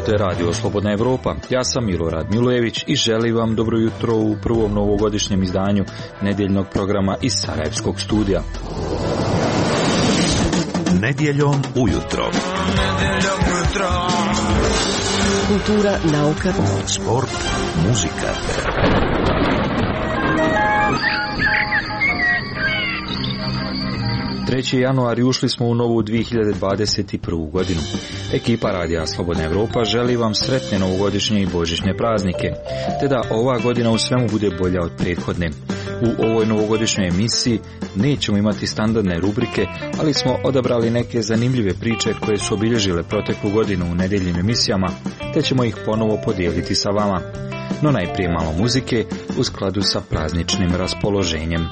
Slušate radio Slobodna Evropa. Ja sam Milorad Milojević i želim vam dobro jutro u prvom novogodišnjem izdanju nedjeljnog programa iz Sarajevskog studija. Nedjeljom ujutro. Kultura, nauka, sport, muzika. Treći januar i ušli smo u novu 2021. godinu. Ekipa radija Slobodna Evropa želi vam sretne novogodišnje i božićne praznike, te da ova godina u svemu bude bolja od prethodne. U ovoj novogodišnjoj emisiji nećemo imati standardne rubrike, ali smo odabrali neke zanimljive priče koje su obilježile proteklu godinu u nedjeljnim emisijama, te ćemo ih ponovo podijeliti sa vama. No najprije malo muzike u skladu sa prazničnim raspoloženjem.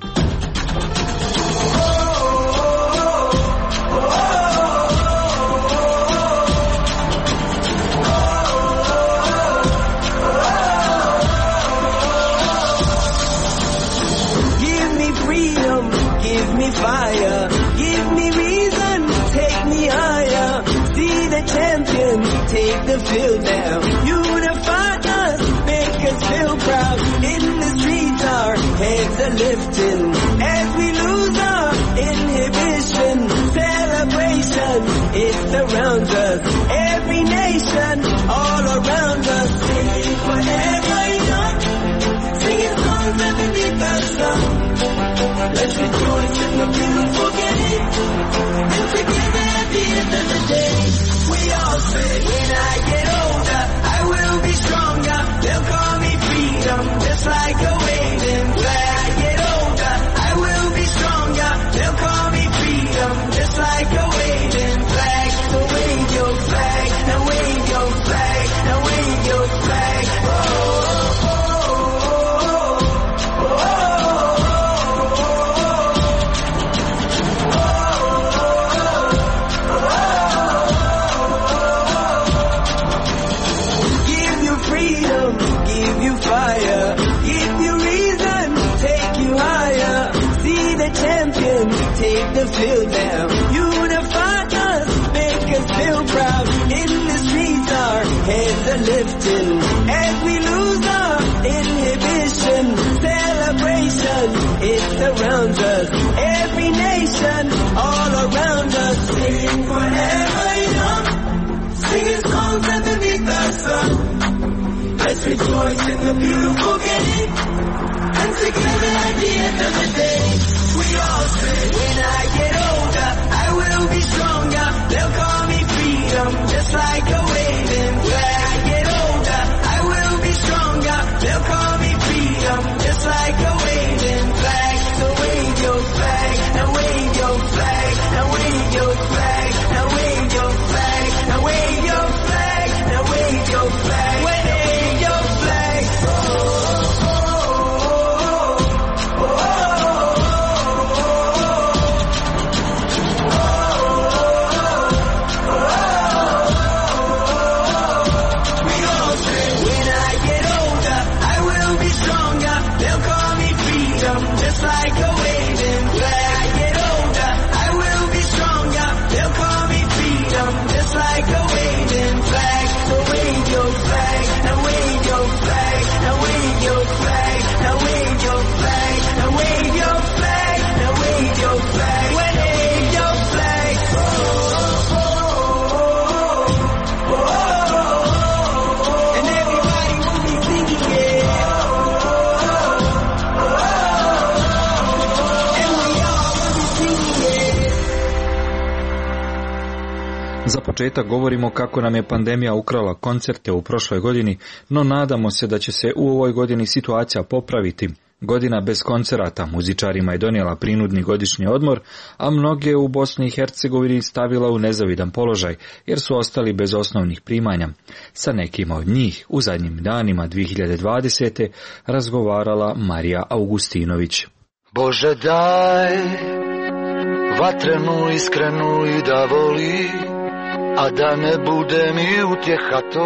Fire, give me reason, take me higher. See the champion, take the field now. Unify us, make us feel proud. In the streets our heads are lifting as we lose our inhibition. Celebration, it surrounds us. Every nation, all around us. Sing forever young, singing songs underneath the sun. Let's rejoice in the beautiful game, and together at the end of the day, we all say, when I get older, I will be stronger. They'll call me freedom, just like a waving flag. I get older, I will be stronger. They'll call me freedom, just like a waving flag. So wave your flag, now wave your flag, now wave your flag. Fire, give you reason, take you higher. See the champion, take the field now. Unify us, make us feel proud. In the streets our heads are lifting as we lose our inhibition. Celebration, it surrounds us. Every nation, all around us. Sing forever young, singing songs underneath the sun. Let's rejoice in the beautiful game, and together at the end of the day, we all say, when I get older, I will be stronger. They'll call me freedom, just like a waving flag. I get older, I will be stronger. They'll call me freedom, just like a waving flag. So wave your flag, now wave your flag, now wave your flag, now wave your flag, now wave your flag, now wave your flag. Za početak govorimo kako nam je pandemija ukrala koncerte u prošloj godini, no nadamo se da će se u ovoj godini situacija popraviti. Godina bez koncerata muzičarima je donijela prinudni godišnji odmor, a mnoge u Bosni i Hercegovini stavila u nezavidan položaj, jer su ostali bez osnovnih primanja. Sa nekima od njih u zadnjim danima 2020. razgovarala Marija Augustinović. Bože daj vatrenu iskrenu i da voli, a da ne bude mi utjeha to.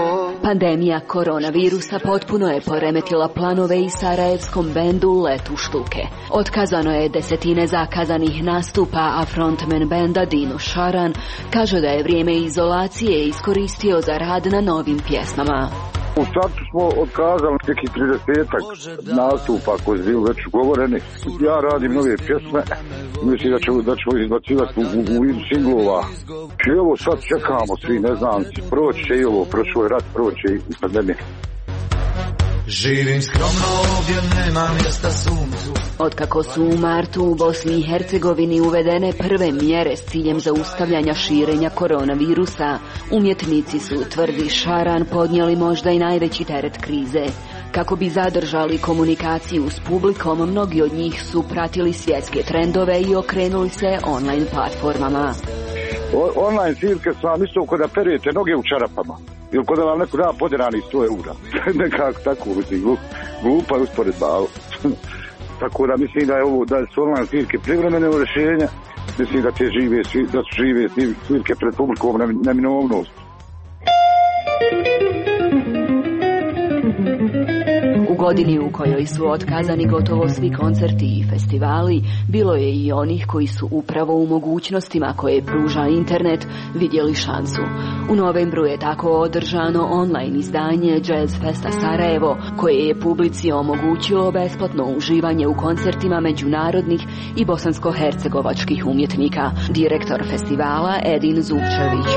Pandemija koronavirusa potpuno je poremetila planove i sarajevskom bendu Let u štuke. Otkazano je desetine zakazanih nastupa, a frontman benda Dino Šaran kaže da je vrijeme izolacije iskoristio za rad na novim pjesmama. U startu smo otkazali nekih 30-ak nastupa koji su bili već ugovoreni. Ja radim nove pjesme, mislim da ćemo izbacivati u vidu singlova. I evo sad čekamo svi, ne znam, proći će i ovo, prošao je rat, proći i pandemija. Živim skromno ovdje, nema mjesta suncu. Otkako su u martu u Bosni i Hercegovini uvedene prve mjere s ciljem zaustavljanja širenja koronavirusa, umjetnici su, tvrdi Šaran, podnijeli možda i najveći teret krize. Kako bi zadržali komunikaciju s publikom, mnogi od njih su pratili svjetske trendove i okrenuli se online platformama. Online svirke su vam isto kada perete noge u čarapama. Ili kada vam neko da podjerani 100 eura. Nekako tako, mislim, glupa je usporedba. Tako da mislim da je ovo, da su online svirke privremene rješenja. Mislim da su žive svirke pred publikom neminovnost. U godini u kojoj su otkazani gotovo svi koncerti i festivali, bilo je i onih koji su upravo u mogućnostima koje pruža internet vidjeli šansu. U novembru je tako održano online izdanje Jazz Festa Sarajevo, koje je publici omogućilo besplatno uživanje u koncertima međunarodnih i bosansko-hercegovačkih umjetnika. Direktor festivala Edin Zubčević.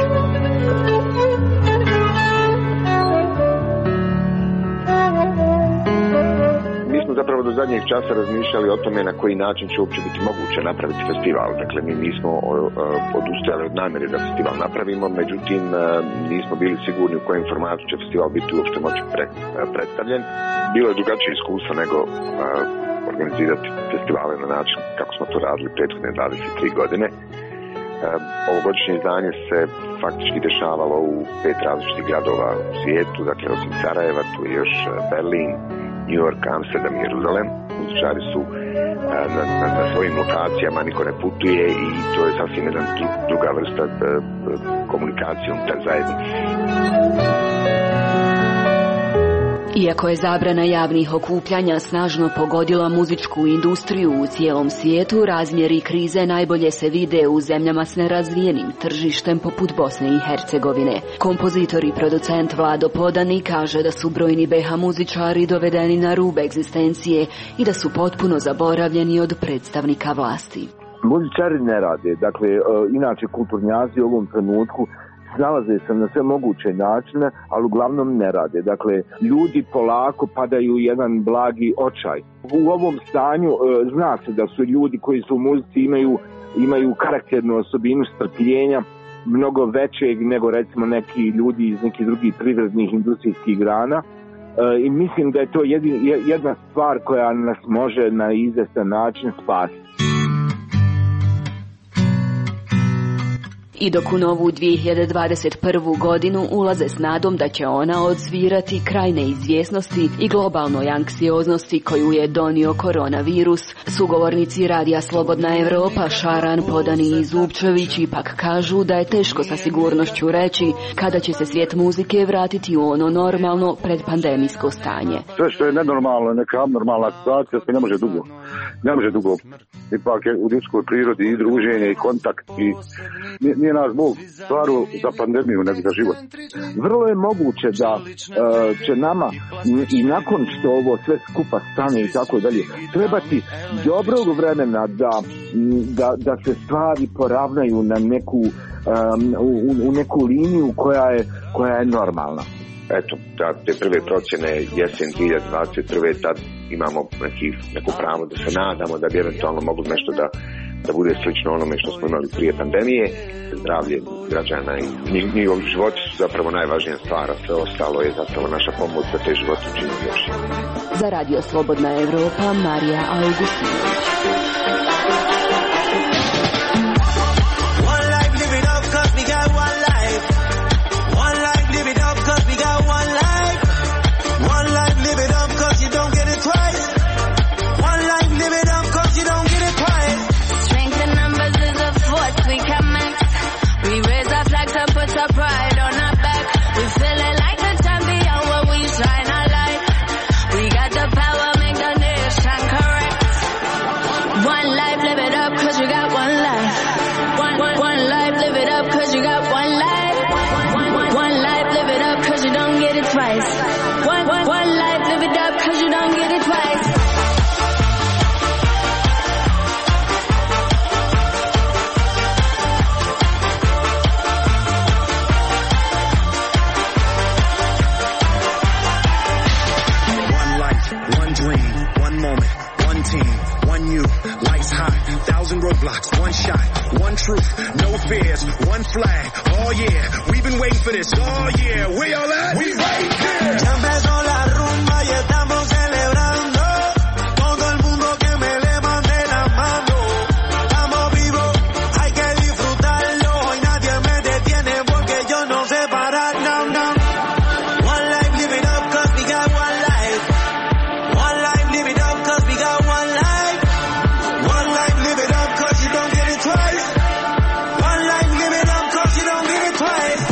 Zapravo do zadnjeg časa razmišljali o tome na koji način će uopće biti moguće napraviti festival. Dakle, mi nismo odustajali od namjere da festival napravimo, međutim nismo bili sigurni u kojem formatu će festival biti uopšte moći predstavljen. Bilo je drugačije iskustvo nego organizirati festivale na način kako smo to radili prethodne 23 godine. Ovogodišnje izdanje se faktički dešavalo u 5 različitih gradova u svijetu, dakle osim Sarajeva, tu je još Berlin, New York, Amsterdam i Jeruzalem. Muzičari su na svojim lokacijama, niko ne putuje i to je sasvim jedna druga vrsta komunikacije unutar zajednice. Iako je zabrana javnih okupljanja snažno pogodila muzičku industriju u cijelom svijetu, razmjeri krize najbolje se vide u zemljama s nerazvijenim tržištem poput Bosne i Hercegovine. Kompozitor i producent Vlado Podani kaže da su brojni BH muzičari dovedeni na rub egzistencije i da su potpuno zaboravljeni od predstavnika vlasti. Muzičari ne rade, dakle, inače kulturnjaci u ovom trenutku nalaze se na sve moguće načine, ali uglavnom ne rade. Dakle, ljudi polako padaju u jedan blagi očaj. U ovom stanju zna se da su ljudi koji su u muzici imaju karakternu osobinu strpljenja mnogo većeg nego recimo neki ljudi iz nekih drugih privrednih industrijskih grana. I mislim da je to jedna stvar koja nas može na izvestan način spasiti. I dok u novu 2021. godinu ulaze s nadom da će ona odsvirati kraj neizvjesnosti i globalnoj anksioznosti koju je donio koronavirus, sugovornici Radija Slobodna Evropa Šaran, Podani i Zubčević ipak kažu da je teško sa sigurnošću reći kada će se svijet muzike vratiti u ono normalno predpandemijsko stanje. Sve što je nenormalno, neka abnormalna situacija se ne može dugo. Ipak je u ljudskoj prirodi i druženje i kontakt i nije naš Bog stvario za pandemiju, nego za život. Vrlo je moguće da će nama i nakon što ovo sve skupa stane i tako dalje, trebati dobrog vremena da se stvari poravnaju na u neku liniju koja je normalna. Eto, te prve procjene jesen 2021. tad imamo neko pravo da se nadamo da bi eventualno moglo nešto da bude slično onome što smo imali prije pandemije. Zdravlje građana i njihovi životi su zapravo najvažnija stvar, a sve ostalo je zapravo naša pomoć da te živote učinimo još. Za Radio Slobodna Evropa, Marija Augustinović. Put our pride on our back. We feeling like the champions. moment, one team, one you, lights high, 1,000 roadblocks, one shot, one truth, no fears, one flag. Oh yeah, we've been waiting for this all year. Where y'all at? We right here. Ya empezó la rumba y estamos celebrando. Todo el mundo que me levante la mano. Estamos vivos, hay que disfrutarlo. Hoy nadie me detiene porque yo no sé parar. No, no. One life, live it up 'cause we got one life. One life, live it up 'cause we got one life. One life, live it up 'cause you don't get it twice. One life, live it up 'cause you don't get it twice.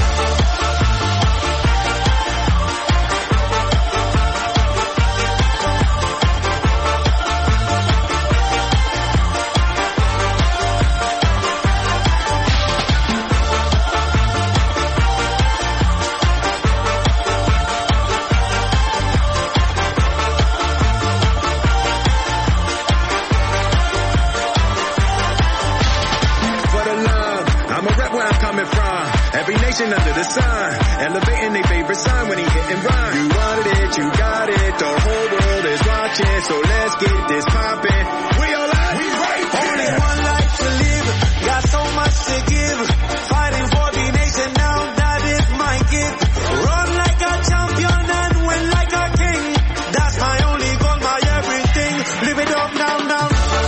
For the love, I'ma rep where I'm coming from. Every nation under the sun, elevating their favorite sign when he hit and run. You wanted it, you got it, the whole world is watching, so let's get this poppin'. We all at? We right here. Only one life to live, got so much to give. Fighting for the nation now, that is my gift. Run like a champion and win like a king. That's my only goal, my everything. Live it up now, now.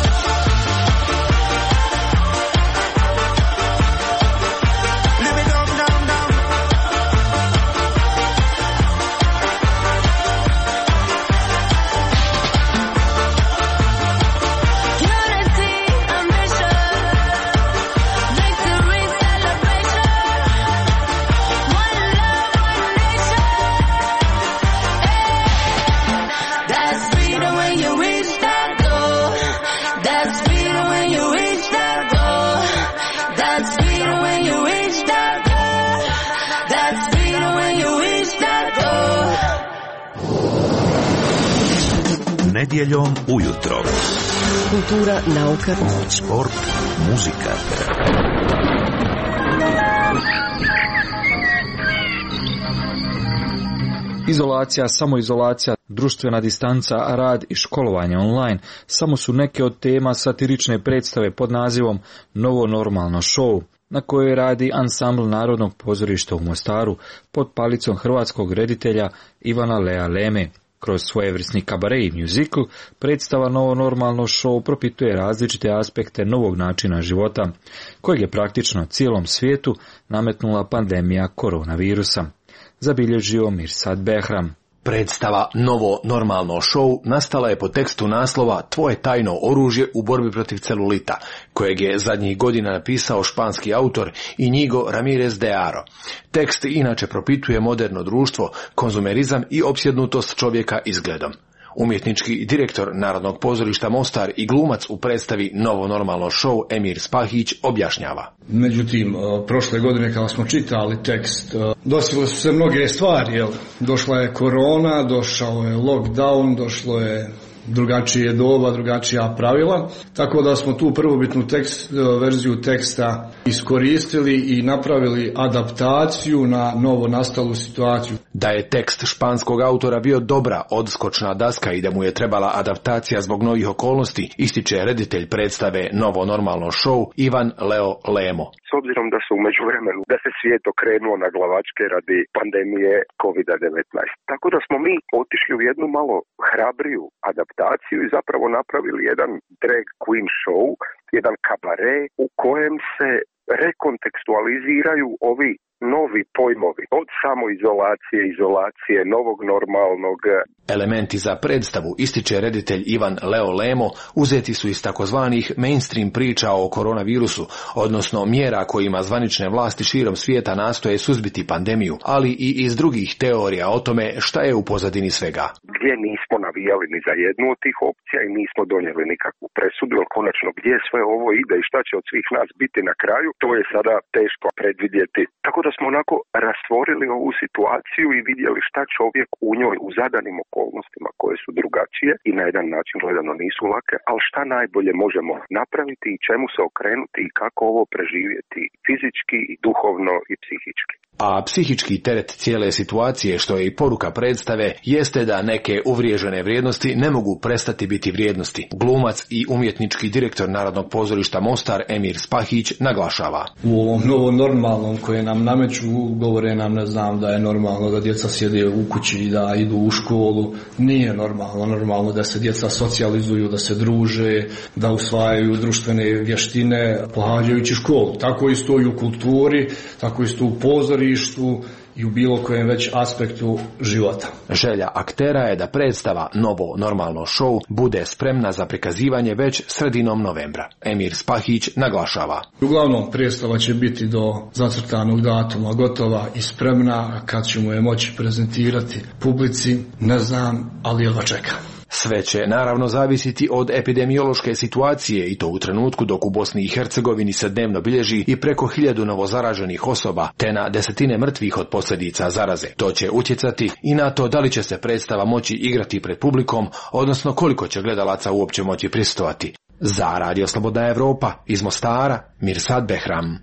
Live it up now, now. Unity, ambition, victory, celebration. One love, one nation. That's freedom when you reach that goal. That's freedom when you reach that goal. That's freedom when you reach that goal. That's freedom when you reach that goal. Nedjeljom ujutro. Kultura, nauka, Sport, muzika. Izolacija, samoizolacija, društvena distanca, rad i školovanje online samo su neke od tema satirične predstave pod nazivom Novo normalno show, na kojoj radi ansambl Narodnog pozorišta u Mostaru pod palicom hrvatskog reditelja Ivana Lea Leme. Kroz svojevrsni kabare i muzikl, predstava Novo normalno show propituje različite aspekte novog načina života, kojeg je praktično cijelom svijetu nametnula pandemija koronavirusa. Zabilježio Mirsad Behram. Predstava Novo normalno show nastala je po tekstu naslova Tvoje tajno oružje u borbi protiv celulita, kojeg je zadnjih godina napisao španski autor Iñigo Ramírez de Haro. Tekst inače propituje moderno društvo, konzumerizam i opsjednutost čovjeka izgledom. Umjetnički direktor Narodnog pozorišta Mostar i glumac u predstavi Novo normalno show Emir Spahić objašnjava. Međutim, prošle godine kada smo čitali tekst, desile su se mnoge stvari. Jel? Došla je korona, došao je lockdown, došlo je drugačije doba, drugačija pravila, tako da smo tu prvobitnu verziju teksta iskoristili i napravili adaptaciju na novo nastalu situaciju. Da je tekst španskog autora bio dobra odskočna daska i da mu je trebala adaptacija zbog novih okolnosti, ističe reditelj predstave Novo normalno show Ivan Leo Lemo. S obzirom da su u međuvremenu, da se svijet okrenuo na glavačke radi pandemije COVID-19. Tako da smo mi otišli u jednu malo hrabriju adaptaciju i zapravo napravili jedan drag queen show, jedan kabare u kojem se rekontekstualiziraju ovi novi pojmovi od samoizolacije, izolacije, novog normalnog. Elementi za predstavu, ističe reditelj Ivan Leo Lemo, uzeti su iz takozvanih mainstream priča o koronavirusu, odnosno mjera kojima zvanične vlasti širom svijeta nastoje suzbiti pandemiju, ali i iz drugih teorija o tome šta je u pozadini svega. Gdje nismo navijali ni za jednu od tih opcija i nismo donijeli nikakvu presudu, ali konačno gdje sve ovo ide i šta će od svih nas biti na kraju, to je sada teško predvidjeti. Tako da smo onako rastvorili ovu situaciju i vidjeli šta čovjek u njoj u zadanim okolnostima koje su drugačije i na jedan način gledano nisu lake, ali šta najbolje možemo napraviti i čemu se okrenuti i kako ovo preživjeti fizički i duhovno i psihički. A psihički teret cijele situacije, što je i poruka predstave, jeste da neke uvriježene vrijednosti ne mogu prestati biti vrijednosti. Glumac i umjetnički direktor Narodnog pozorišta Mostar Emir Spahić naglašava. U ovom novom normalnom koje nam nameću, govore nam, ne znam, da je normalno da djeca sjede u kući, da idu u školu. Nije normalno da se djeca socijalizuju, da se druže, da usvajaju društvene vještine pohađajući školu. Tako isto i u kulturi, tako isto u pozorištu i u bilo kojem već aspektu života. Želja aktera je da predstava Novo normalno show bude spremna za prikazivanje već sredinom novembra. Emir Spahić naglašava. Uglavnom, predstava će biti do zacrtanog datuma gotova i spremna. Kad ćemo je moći prezentirati publici, ne znam, ali jedva čekam. Sve će naravno zavisiti od epidemiološke situacije i to u trenutku dok u Bosni i Hercegovini se dnevno bilježi i preko 1000 novozaraženih osoba te na desetine mrtvih od posljedica zaraze. To će utjecati i na to da li će se predstava moći igrati pred publikom, odnosno koliko će gledalaca uopće moći prisustvovati. Za Radio Slobodna Evropa iz Mostara, Mirsad Behram.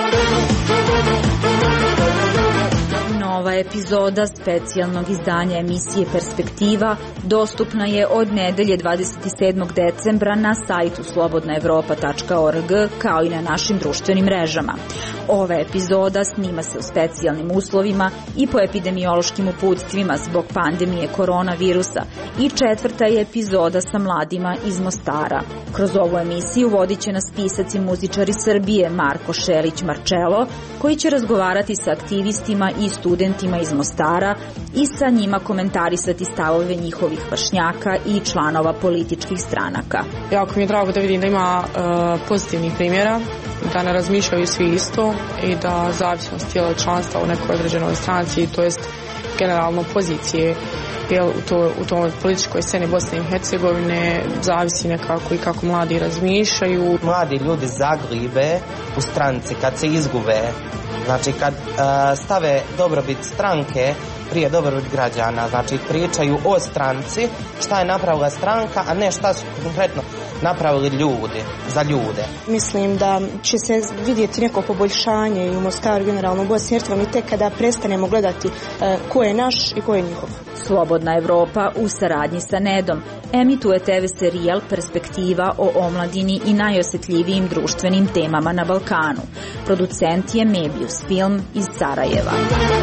Nova epizoda specijalnog izdanja emisije Perspektiva dostupna je od nedelje 27. decembra na sajtu slobodnaevropa.org kao i na našim društvenim mrežama. Ova epizoda snima se u specijalnim uslovima i po epidemiološkim uputstvima zbog pandemije koronavirusa i 4. je epizoda sa mladima iz Mostara. Kroz ovu emisiju vodit će nas pisac i muzičar iz Srbije Marko Šelić-Marčelo, koji će razgovarati sa aktivistima i studentima iz Mostara i sa njima komentarisati stavove njihovih vršnjaka i članova političkih stranaka. Jako mi je drago da vidim da ima pozitivnih primjera, da ne razmišljaju svi isto i da zavisnost tijela članstva u nekoj određenoj stranci, to jest generalno pozicije u toj političkoj sceni Bosne i Hercegovine zavisi nekako i kako mladi razmišljaju. Mladi ljudi zaglibe u stranci kad se izgube, znači kad stave dobrobit stranke prije dobrobit građana, znači pričaju o stranci, šta je napravila stranka, a ne šta su konkretno napravili ljudi, za ljude. Mislim da će se vidjeti neko poboljšanje i u Mostaru, generalno u Bosni i Hercegovini, tek kada prestanemo gledati ko je naš i ko je njihov. Slobodna Evropa u saradnji sa Nedom emituje TV serijal Perspektiva o omladini i najosjetljivijim društvenim temama na Balkanu. Producent je Mebius Film iz Sarajeva.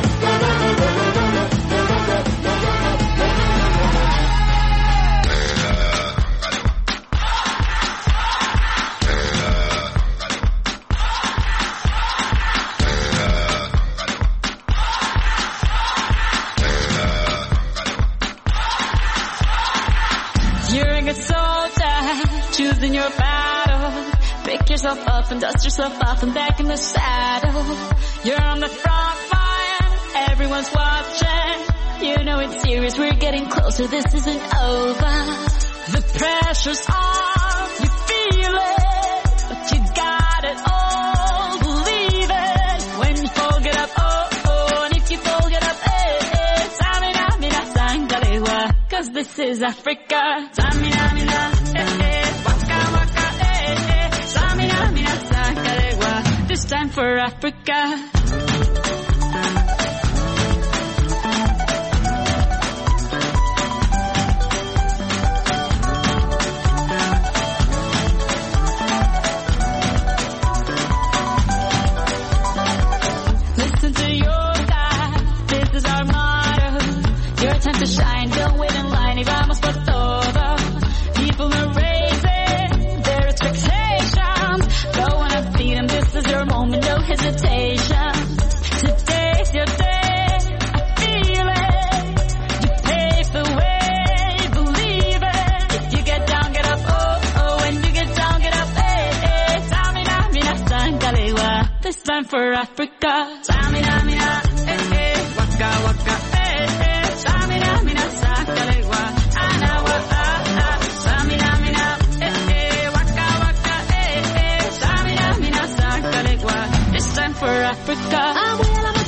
Choosing your battle, pick yourself up and dust yourself off and back in the saddle. You're on the front line, everyone's watching. You know it's serious, we're getting closer, this isn't over. The pressure's on, you feel it, but you got it all, believe it. When you fall, get up, oh, and if you fall, get up, Samina, mina, sangalewa, 'cause this is Africa. Samina, mina, this time for Africa. Listen to your God, this is our motto. Your time to shine, don't wait in line, y vamos por todo. People are raising their expectations, go on and feed them, this is your moment, no hesitation. Today's your day, I feel it. You pave the way, believe it. If you get down, get up, oh, when you get down, get up, Samina, mina, sangalewa, this time for Africa. Samina, mina, waka, waka, Samina, mina, sangalewa, anawa, Samina, mina, waka, waka, Samina, mina, sangalewa, this time for Africa.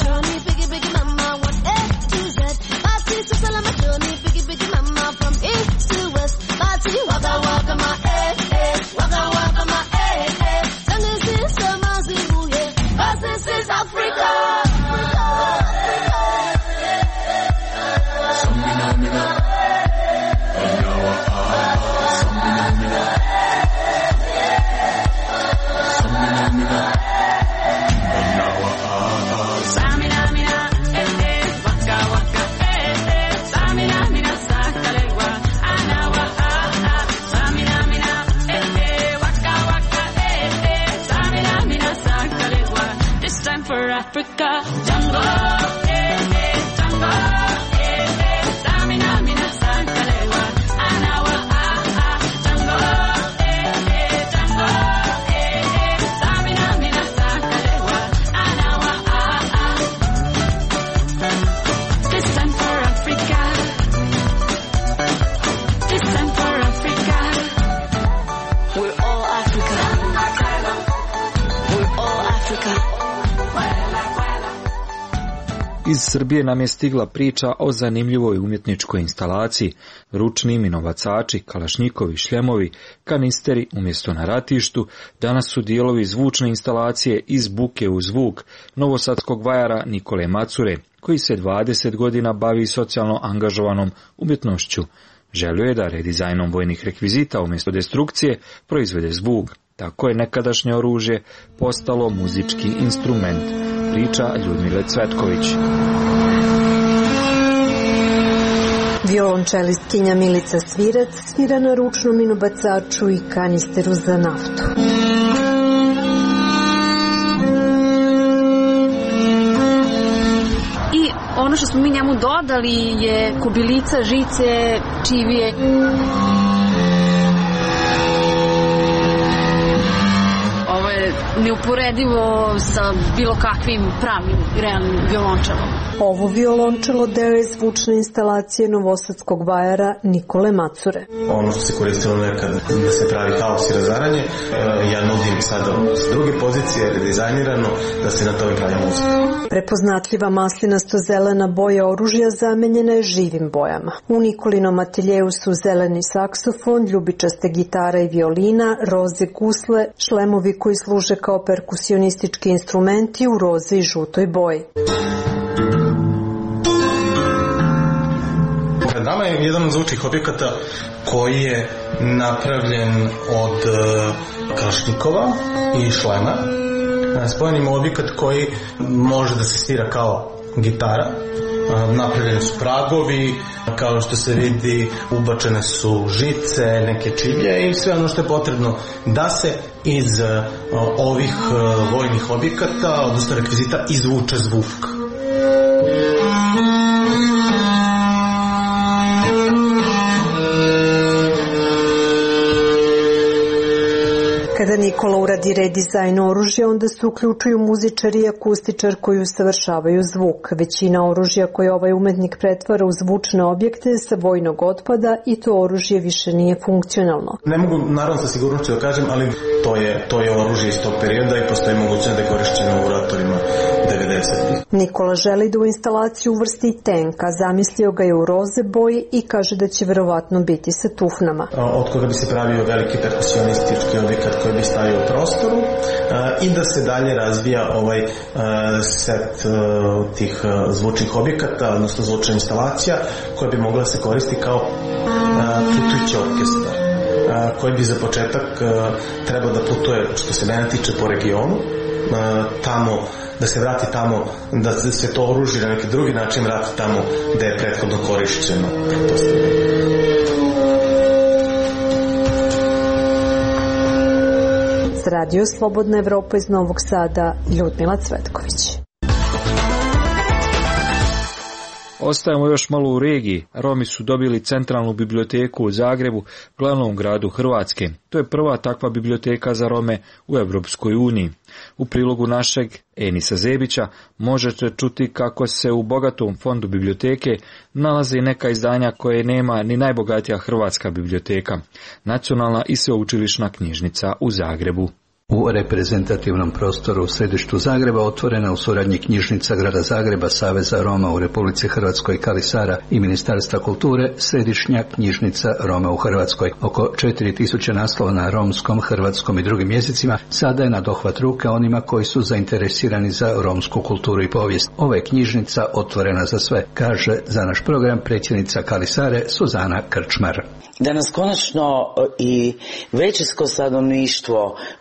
Africa. Jungle, jungle, Samina, mina, Sankalewa, Anawa, jungle, jungle, Samina, mina, Sankalewa, Anawa, This time for Africa. This time for Africa. We're all Africa. We're all Africa. Iz Srbije nam je stigla priča o zanimljivoj umjetničkoj instalaciji, ručni minobacači, kalašnjikovi, šljemovi, kanisteri umjesto na ratištu, danas su dijelovi zvučne instalacije Iz buke u zvuk novosadskog vajara Nikole Macure, koji se 20 godina bavi socijalno angažovanom umjetnošću. Želio je da redizajnom vojnih rekvizita umjesto destrukcije proizvede zvuk. Tako je nekadašnje oružje postalo muzički instrument, priča Ljudmile Cvetković. Violončelistkinja Milica Svirac svira na ručnom minobacaču i kanisteru za naftu. I ono što smo mi njemu dodali je kubilica, žice, čivije. Ovo je neuporedivo sa bilo kakvim pravim realnim violončelom. Ovo violončelo deo je zvučne instalacije novosadskog vajara Nikole Macure. Ono što se koristilo nekad da se pravi haos i razaranje, ja nudim sada s druge pozicije, redizajnirano, da se na tome pravi muzika. Prepoznatljiva maslinasto-zelena boja oružja zamenjena je živim bojama. U Nikolinom ateljeju su zeleni saksofon, ljubičaste gitara i violina, roze gusle, šlemovi koji služe kao perkusionistički instrumenti u roze i žutoj boji. Pred nama je jedan od zvučnih objekata koji je napravljen od kalašnjikova i šlema. Spojen ima objekat koji može da se svira kao gitara. Napravljeni su pragovi, kao što se vidi ubačene su žice, neke čivlje i sve ono što je potrebno da se iz ovih vojnih objekata, odnosno rekvizita, izvuče zvuk. Kada Nikola uradi redizajn oružja, onda se uključuju muzičari i akustičar koji usavršavaju zvuk. Većina oružja koje ovaj umetnik pretvara u zvučne objekte sa vojnog otpada i to oružje više nije funkcionalno. Ne mogu naravno sa sigurnošću da kažem, ali to je oružje iz tog perioda i postoji mogućnost da je korišćeno u ratovima 90-ih. Nikola želi da u instalaciju uvrsti i tenka, zamislio ga je u roze boji i kaže da će verovatno biti sa tufnama. Od koga bi se pravio veliki perkusionistički objekat koji bi stavio u prostoru i da se dalje razvija ovaj set tih zvučnih objekata, odnosno zvučna instalacija koja bi mogla se koristiti kao putujući orkestar koji bi za početak trebao da putuje, što se mene tiče, po regionu, tamo, da se vrati tamo, da se to oružje na neki drugi način vrati tamo gde je prethodno korišćeno. Za Radio Slobodna Evropa iz Novog Sada, Ljudmila Cvetković. Ostajemo još malo u regiji. Romi su dobili centralnu biblioteku u Zagrebu, glavnom gradu Hrvatske. To je prva takva biblioteka za Rome u Europskoj uniji. U prilogu našeg Enisa Zebića možete čuti kako se u bogatom fondu biblioteke nalaze i neka izdanja koje nema ni najbogatija hrvatska biblioteka, Nacionalna i sveučilišna knjižnica u Zagrebu. U reprezentativnom prostoru u središtu Zagreba otvorena u suradnji knjižnica Grada Zagreba, Saveza Roma u Republici Hrvatskoj, Kalisara i Ministarstva kulture, središnja knjižnica Roma u Hrvatskoj. Oko 4000 naslova na romskom, hrvatskom i drugim jezicima sada je na dohvat ruke onima koji su zainteresirani za romsku kulturu i povijest. Ova je knjižnica otvorena za sve, kaže za naš program predsjednica Kalisare Suzana Krčmar. Da nas konačno i većinsko stanovništvo, bio to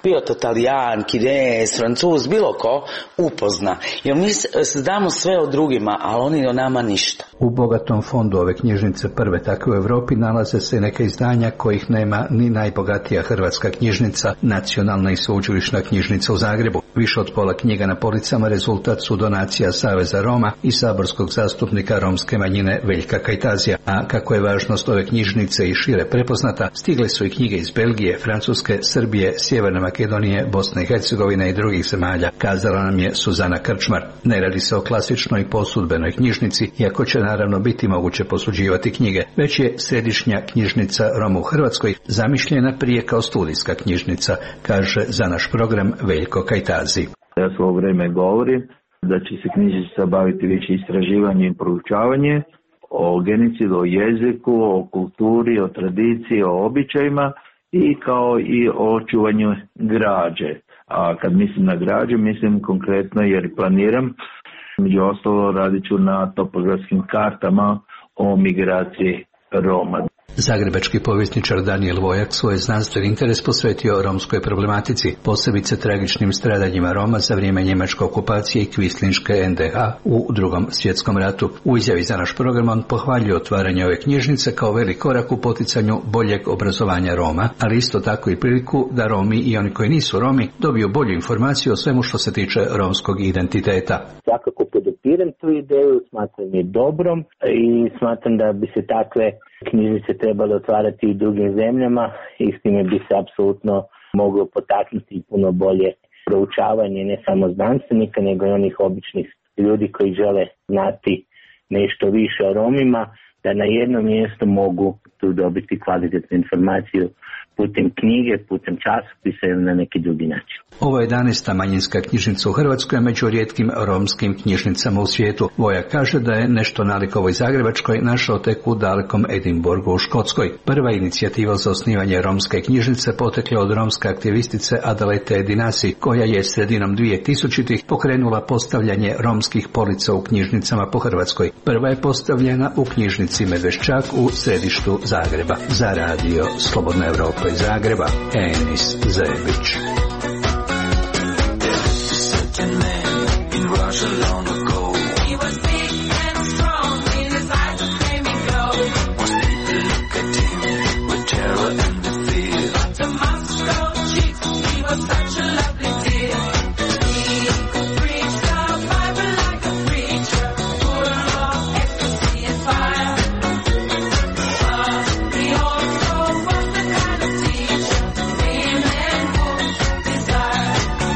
Talijan, Kinez, Francuz, bilo ko upozna. Jer mi znamo sve o drugima, ali oni o nama ništa. U bogatom fondu ove knjižnice, prve takve u Europi, nalaze se neke izdanja kojih nema ni najbogatija hrvatska knjižnica, Nacionalna i sveučilišna knjižnica u Zagrebu. Više od pola knjiga na policama rezultat su donacija Saveza Roma i saborskog zastupnika romske manjine Veljka Kajtazija. A kako je važnost ove knjižnice i šire prepoznata, stigle su i knjige iz Belgije, Francuske, Srbije, Sjeverne Makedonije, Bosne i Hercegovine i drugih zemalja, kazala nam je Suzana Krčmar. Ne radi se o klasičnoj posudbenoj knjižnici, iako će naravno biti moguće posuđivati knjige, već je središnja knjižnica Roma u Hrvatskoj zamišljena prije kao studijska knjižnica, kaže za naš program Veljko Kajtazi. Ja svo vrijeme govorim da će se knjižnica baviti više istraživanjem i proučavanjem o genocidu, o jeziku, o kulturi, o tradiciji, o običajima i kao i o čuvanju građe. A kad mislim na građu, mislim konkretno jer planiram, među ostalo radit ću na topografskim kartama o migraciji Roma. Zagrebački povjesničar Danijel Vojak svoj znanstveni interes posvetio romskoj problematici, posebice tragičnim stradanjima Roma za vrijeme njemačke okupacije i kvislinške NDH u Drugom svjetskom ratu. U izjavi za naš program on pohvaljuje otvaranje ove knjižnice kao velik korak u poticanju boljeg obrazovanja Roma, ali isto tako i priliku da Romi i oni koji nisu Romi dobiju bolju informaciju o svemu što se tiče romskog identiteta. Svakako podupirem tu ideju, smatram je dobrom i smatram da bi se takve knjižnice trebalo otvarati i drugim zemljama i s time bi se apsolutno moglo potaknuti puno bolje proučavanje ne samo znanstvenika nego i onih običnih ljudi koji žele znati nešto više o Romima, da na jednom mjestu mogu tu dobiti kvalitetnu informaciju putem knjige, putem časopisa ili na neki drugi način. Ovo je 11. manjinska knjižnica u Hrvatskoj, među rijetkim romskim knjižnicama u svijetu. Voja kaže da je nešto nalik ovoj zagrebačkoj našao tek u dalekom Edinburgu u Škotskoj. Prva inicijativa za osnivanje romske knjižnice potekla od romske aktivistice Adalete Dinasi, koja je sredinom 2000-ih pokrenula postavljanje romskih polica u knjižnicama po Hrvatskoj. Prva je postavljena u knjižnici Medveščak u središtu Zagreba. Za radio Slobodna Evropa iz Zagreba, Enis Zebić. Long ago, he was big and strong, in his eyes a flaming glow. Most people look at him with terror and the fear, but the Moscow cheeks, he was such a lovely dear. He could preach the Bible like a preacher, full of ecstasy and fire. But he also was the kind of teacher women would desire.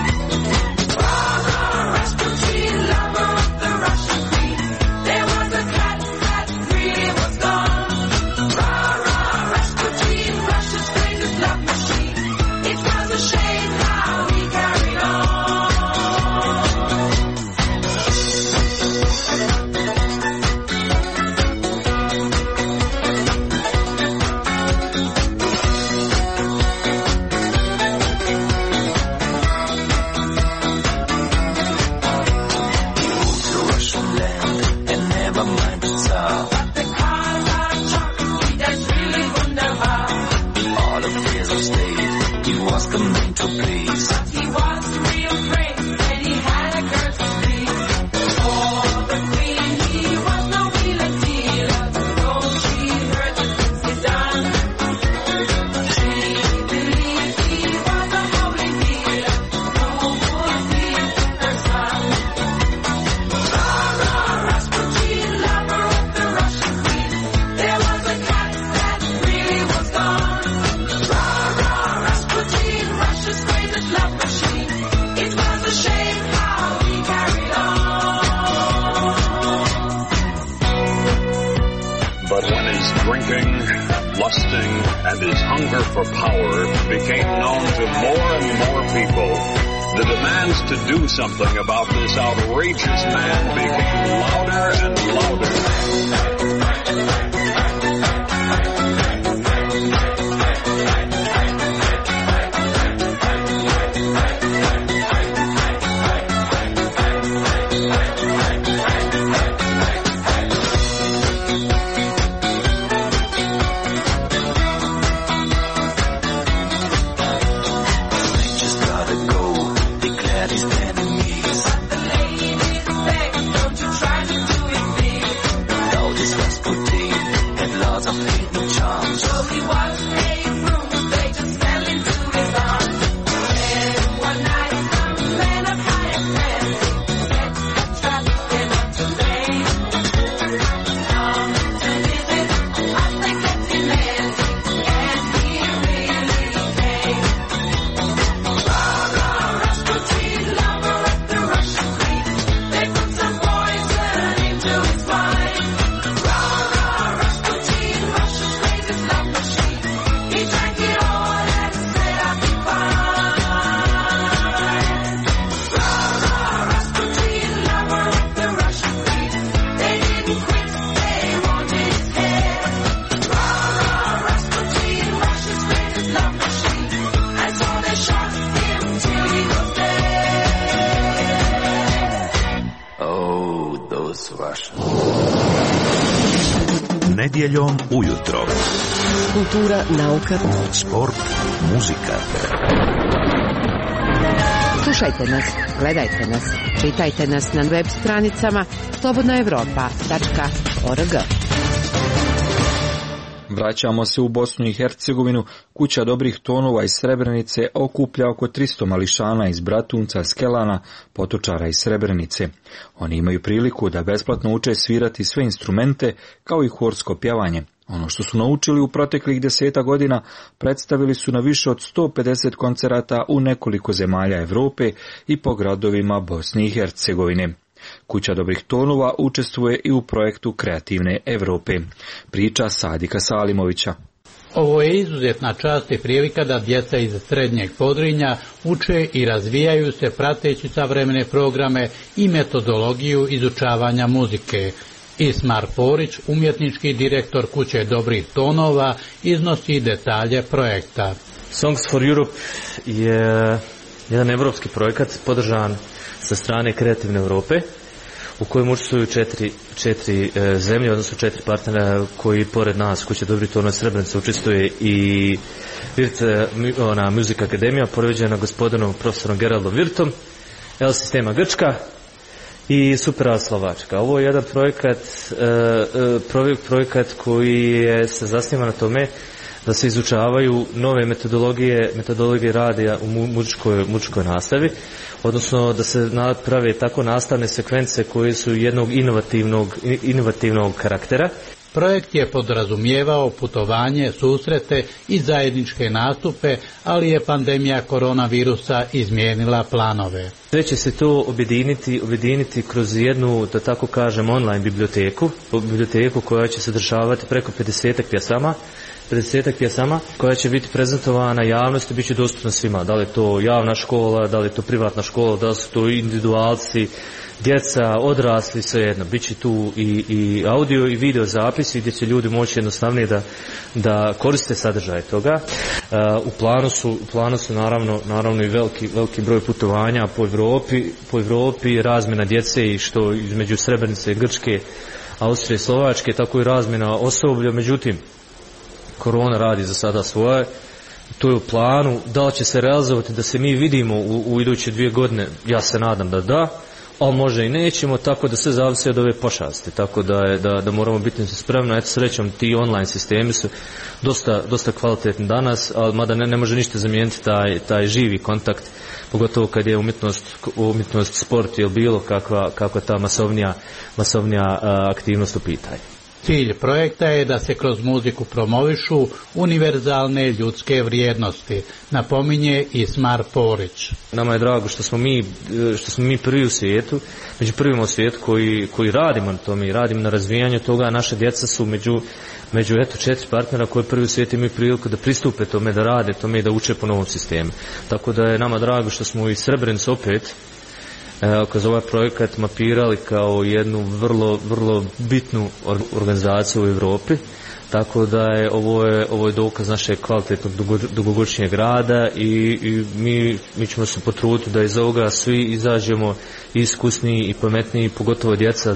Rasputin, lover of the Russian queen. There was a cat that really was gone. Rasputin, Russia's greatest love machine. It was a shame how he carried on. To Russian land and never mind the Tsar. But the cars are trucks, he does really wunderbar. All affairs of state, he was coming to please. But he was real brave, and he had a girl to please. For the queen, he was no wheeler dealer. Though she heard the things he done, she believed he was a holy dealer who would be her son. Rasputin, lover of the Russian queen. There was a cat that really was gone. Rasputin, Russia's greatest love machine. It was a shame how he carried on. But when his drinking, lusting, and his hunger for power became known to more and more people, the demands to do something about this outrageous man became louder and louder. Just gotta Nedjeljom ujutro. Kultura, nauka, sport, muzika. Slušajte nas, gledajte nas, čitajte nas na web stranicama slobodnaevropa.org. Vraćamo se u Bosnu i Hercegovinu. Kuća dobrih tonova iz Srebrenice okuplja oko 300 mališana iz Bratunca, Skelana, Potočara i Srebrenice. Oni imaju priliku da besplatno uče svirati sve instrumente kao i horsko pjevanje. Ono što su naučili u proteklih 10 godina predstavili su na više od 150 koncerata u nekoliko zemalja Europe i po gradovima Bosne i Hercegovine. Kuća dobrih tonova učestvuje i u projektu Kreativne Europe. Priča Sadika Salimovića. Ovo je izuzetna čast i prilika da djeca iz srednjeg Podrinja uče i razvijaju se prateći savremene programe i metodologiju izučavanja muzike. Ismar Porić, umjetnički direktor Kuće dobrih tonova, iznosi detalje projekta. Songs for Europe je jedan evropski projekat podržan sa strane Kreativne Europe, u kojem učestvuju četiri zemlje, odnosno 4 partnera koji pored nas, Kuće dobrih tonova Srebrenica, učestvuje i Music Akademija, poređena gospodinom profesorom Geraldom Virtom, L Sistema Grčka i Supera Slovačka. Ovo je jedan projekat koji se zasniva na tome da se izučavaju nove metodologije rada u muzičkoj nastavi, odnosno da se naprave tako nastavne sekvence koje su jednog inovativnog karaktera. Projekt je podrazumijevao putovanje, susrete i zajedničke nastupe, ali je pandemija koronavirusa izmijenila planove. Sve će se to objediniti kroz jednu, da tako kažem, online biblioteku koja će sadržavati preko 50 pjesama koja će biti prezentovana javnosti, bit će dostupna svima, da li je to javna škola, da li je to privatna škola, da li su to individualci, djeca, odrasli, svejedno. Biće tu i audio i video zapisi gdje će ljudi moći jednostavnije da koriste sadržaj toga. U planu su naravno i veliki broj putovanja po Europi, razmjena djece i što između Srebrenice, Grčke, Austrije, Slovačke, tako i razmjena osoblja. Međutim, korona radi za sada svoje. To je u planu. Da li će se realizovati da se mi vidimo u iduće 2 godine? Ja se nadam da, ali možda i nećemo, tako da sve zavisi od ove pošasti, tako da moramo biti spremni. Eto, srećom, ti online sistemi su dosta kvalitetni danas, ali mada ne može ništa zamijeniti taj živi kontakt, pogotovo kad je umjetnost sport ili bilo kakva ta masovnija aktivnost u pitanju. Cilj projekta je da se kroz muziku promovišu univerzalne ljudske vrijednosti, napominje Ismar Porić. Nama je drago što smo mi prvi u svijetu, među prvima u svijetu koji radimo na tome i radimo na razvijanju toga. Naša djeca su među 4 partnera koji prvi u svijetu imaju priliku da pristupe tome, da rade tome i da uče po novom sistemu. Tako da je nama drago što smo i Srebrenicu opet kroz ovaj projekat mapirali kao jednu vrlo bitnu organizaciju u Europi, tako da je ovo je dokaz našeg kvalitetnog dugogodišnjeg rada i mi ćemo se potruditi da iz ovoga svi izađemo iskusniji i pametniji, pogotovo djeca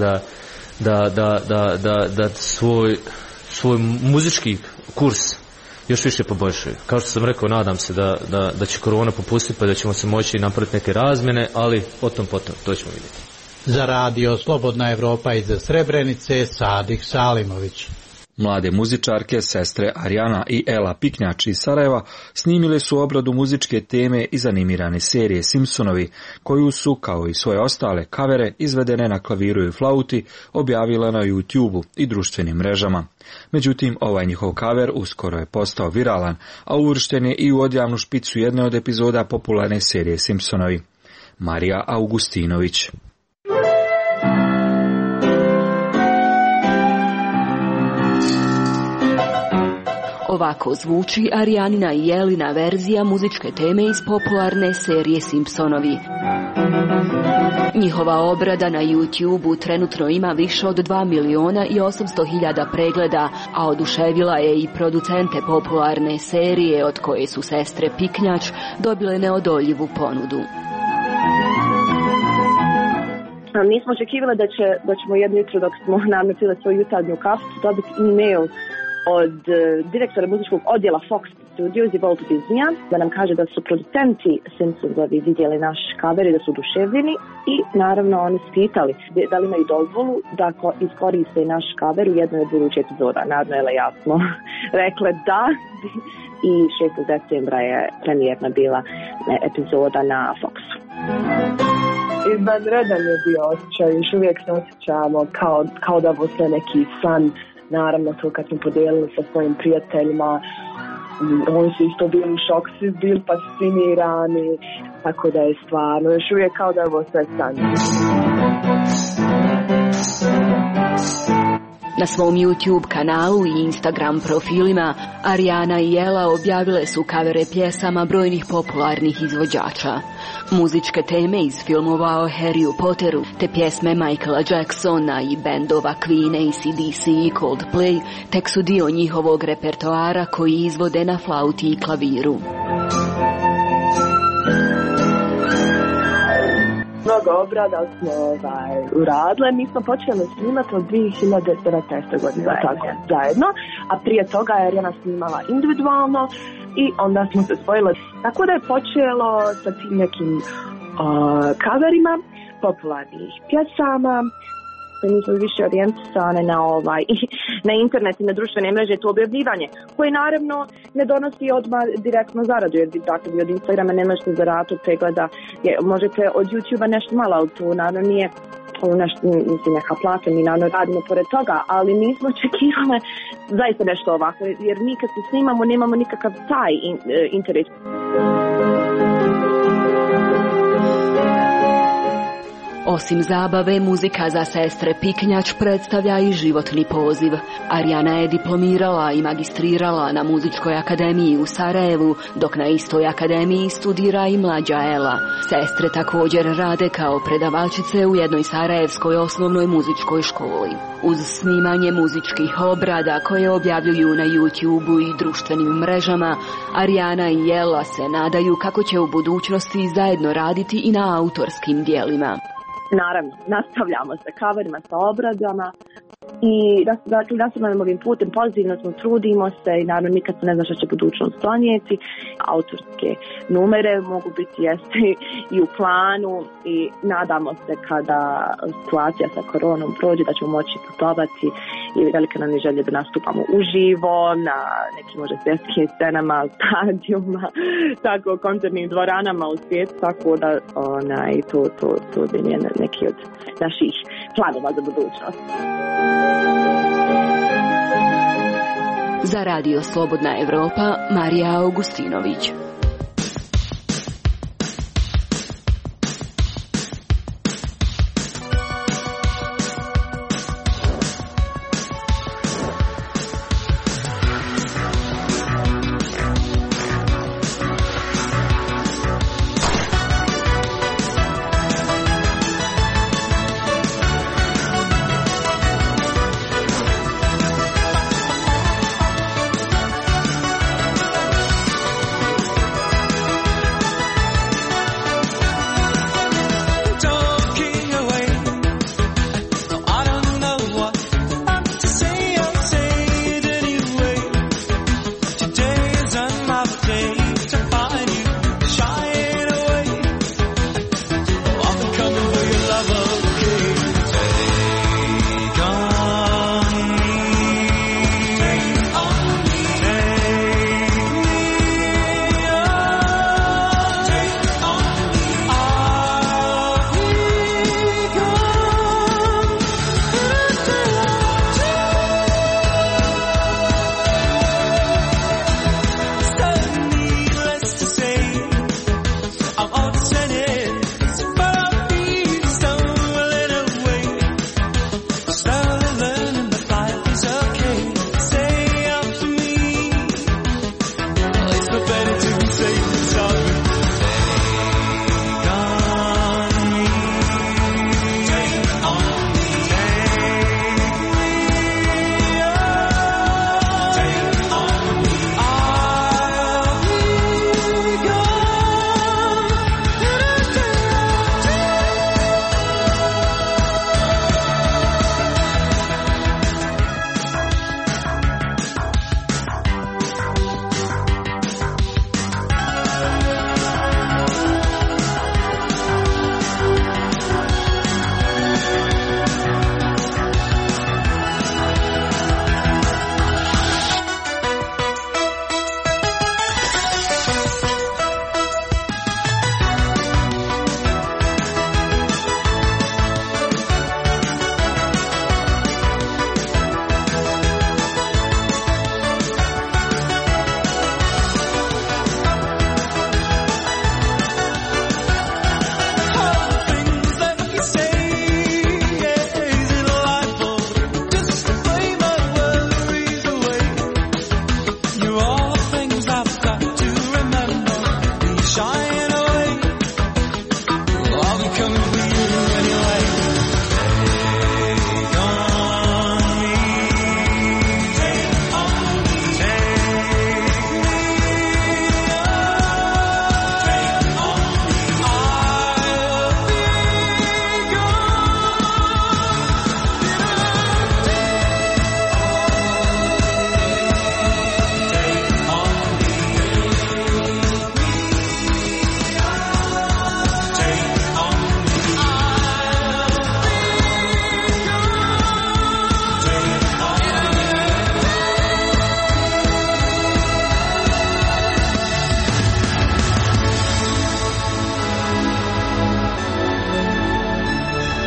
da svoj muzički kurs još više poboljšaju. Kao što sam rekao, nadam se da će korona popustiti pa da ćemo se moći napraviti neke razmjene, ali potom, to ćemo vidjeti. Za radio Slobodna Evropa iz Srebrenice, Sadik Salimović. Mlade muzičarke, sestre Arijana i Ela Piknjač iz Sarajeva snimile su obradu muzičke teme iz animirane serije Simpsonovi, koju su, kao i svoje ostale kavere, izvedene na klaviru i flauti, objavila na YouTube-u i društvenim mrežama. Međutim, ovaj njihov kaver uskoro je postao viralan, a uvršten je i u odjavnu špicu jedne od epizoda popularne serije Simpsonovi. Marija Augustinović. Ovako zvuči Arijanina i Jelina verzija muzičke teme iz popularne serije Simpsonovi. Njihova obrada na YouTube-u trenutno ima više od 2.800.000 pregleda, a oduševila je i producente popularne serije, od koje su sestre Piknjač dobile neodoljivu ponudu. Mi smo očekivali da ćemo jedno jutro dok smo namjetili svoju jutarnju kaficu dobiti e-mail od direktora muzičkog odjela Fox Studios i Walt Disneya da nam kaže da su producenti Simpsonsovi vidjeli naš cover i da su oduševljeni i naravno oni su pitali da li imaju dozvolu da iskoriste naš cover u jednoj od budućih epizoda. Naravno ja smo rekle da i 6. decembra je premijerna bila epizoda na Foxu. Izvanredan je bio osjećaj, još uvijek se osjećamo kao da ovo sve neki san. Naravno to kad smo podijelili sa svojim prijateljima, oni su isto bili u šoku, svi bili fascinirani, tako da je stvarno još uvijek kao da je ovo sve san. Na svom YouTube kanalu i Instagram profilima Ariana i Ella objavile su kavere pjesama brojnih popularnih izvođača. Muzičke teme iz filmova o Harryu Potteru te pjesme Michaela Jacksona i bendova Queen, AC/DC i Coldplay tek su dio njihovog repertoara koji izvode na flauti i klaviru. Mnogo obrada smo uradile. Mi smo počeli snimati od 2019. godine zajedno, a prije toga je Ariana snimala individualno i onda smo se spojili. Tako da je počelo sa tim nekim coverima popularnih pjesama. Mi smo više orijentisane na internet i na društvene mreže, to objavljivanje, koje naravno ne donosi odmah direktno zaradu, jer dakle vi od Instagrama ne možete zaradu pregleda, možete od YouTube-a nešto malo, ali to naravno nije neka plata, mi naravno radimo pored toga, ali mi smo očekivali zaista nešto ovako, jer mi kad se snimamo nemamo nikakav taj interes. Osim zabave, muzika za sestre Piknjač predstavlja i životni poziv. Ariana je diplomirala i magistrirala na Muzičkoj akademiji u Sarajevu, dok na istoj akademiji studira i mlađa Ela. Sestre također rade kao predavačice u jednoj sarajevskoj osnovnoj muzičkoj školi. Uz snimanje muzičkih obrada koje objavljuju na YouTube-u i društvenim mrežama, Ariana i Ela se nadaju kako će u budućnosti zajedno raditi i na autorskim dijelima. Naravno, nastavljamo sa coverima, sa obradama i nastavljamo ovim putem, pozitivno smo, trudimo se i naravno nikad se ne zna što će budućnost donijeti. Autorske numere mogu biti i u planu i nadamo se kada situacija sa koronom prođe da ćemo moći putovati i velika nam je želja da nastupamo uživo na nekim možda svjetskim scenama, stadijuma, tako koncertnim dvoranama u svijetu, tako da to je neki od naših planova za budućnost. Za Radio Slobodna Evropa, Marija Augustinović.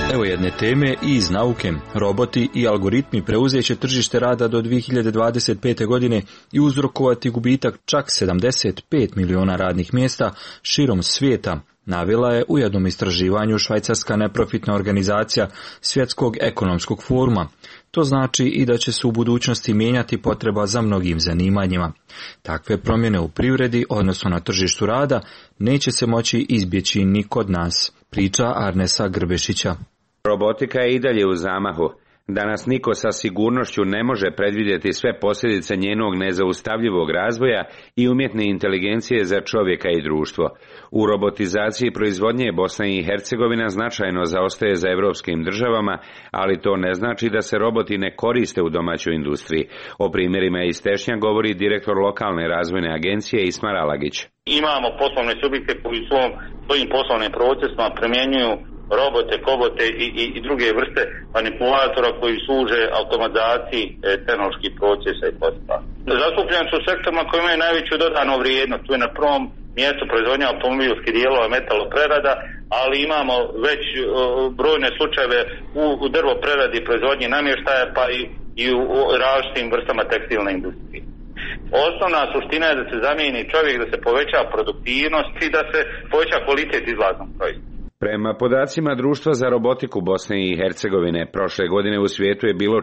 Evo jedne teme i iz nauke. Roboti i algoritmi preuzeće tržište rada do 2025. godine i uzrokovati gubitak čak 75 miliona radnih mjesta širom svijeta, navela je u jednom istraživanju švajcarska neprofitna organizacija Svjetskog ekonomskog foruma. To znači i da će se u budućnosti mijenjati potreba za mnogim zanimanjima. Takve promjene u privredi, odnosno na tržištu rada, neće se moći izbjeći ni kod nas, priča Arnesa Grbešića. Robotika je i dalje u zamahu. Danas niko sa sigurnošću ne može predvidjeti sve posljedice njenog nezaustavljivog razvoja i umjetne inteligencije za čovjeka i društvo. U robotizaciji proizvodnje Bosna i Hercegovina značajno zaostaje za europskim državama, ali to ne znači da se roboti ne koriste u domaćoj industriji. O primjerima iz Tešnja govori direktor lokalne razvojne agencije Ismar Alagić. Imamo poslovne subjekte koji svojim poslovnim procesima primjenjuju robote, kobote i druge vrste manipulatora koji služe automatizaciji tehnoloških procesa i postupaka. Zastupljeni su sektorima koji imaju najveću dodanu vrijednost. Tu je na prvom mjestu proizvodnja automobilskih dijelova, metaloprerada, ali imamo već brojne slučajeve u drvopreradi, proizvodnji namještaja, pa i u različitim vrstama tekstilne industrije. Osnovna suština je da se zamijeni čovjek, da se poveća produktivnost i da se poveća kvalitet izlaznog proizvoda. Prema podacima Društva za robotiku Bosne i Hercegovine, prošle godine u svijetu je bilo